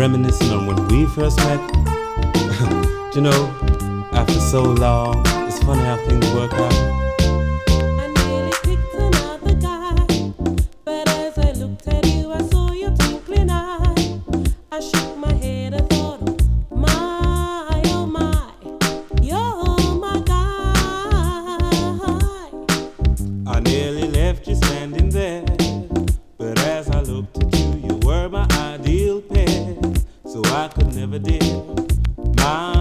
reminiscing on when we first met. You know, after so long, it's funny how things work out. I nearly picked another guy, but as I looked at you, I saw your twinkling eye. I shook my head, I thought, oh my, you're my guy. I nearly left you standing there, but as I looked at you, you were my ideal pair, so I could never dare. My